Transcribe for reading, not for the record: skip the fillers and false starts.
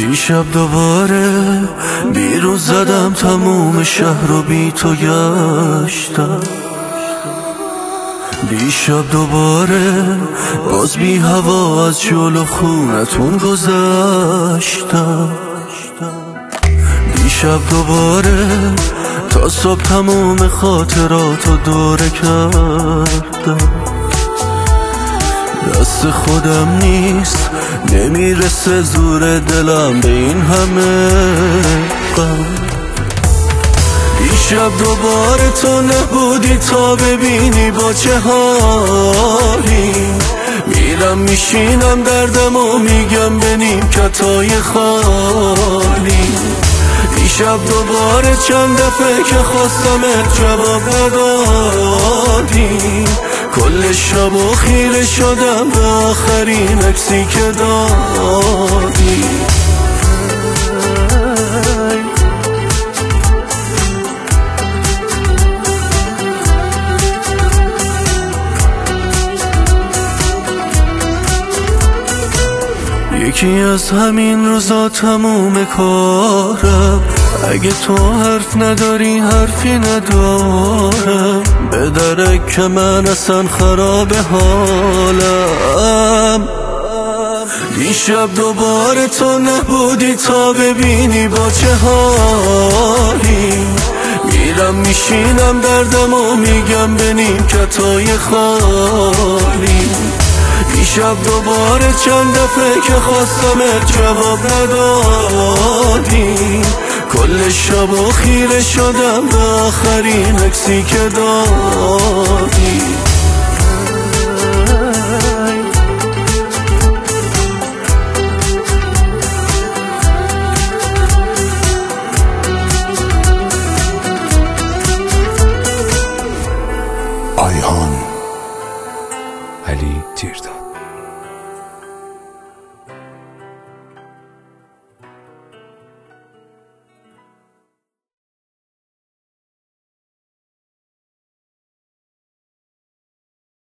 دیشب دوباره بیرون زدم، تموم شهر رو بی تو گشتم. دیشب دوباره باز بی هوا از جلو خونتون گذشتم. دیشب دوباره تا صبح تموم خاطراتو دوره کردم. دست خودم نیست، نمیرسه زور دلم به این همه غم. دیشب دوباره تو نبودی تا ببینی با چه حالی. میرم میشینم دردم و میگم به نیمکتای خالی. دیشب دوباره چند دفعه که خواستمت جواب ندادی. کل شب و خیره شدم به آخرین عکسی که دادی. یکی از همین روزا تموم کارم، اگه تو حرف نداری حرفی ندارم. به درک که من اصلا خراب حالم. دیشب دوباره تو نبودی تا ببینی با چه حالی. میرم میشینم دردم و میگم به نیمکتای خالی. دیشب دوباره چند دفعه که خواستمت جواب ندادی. کل شب و خیره شدم به آخرین عکسی که دادی.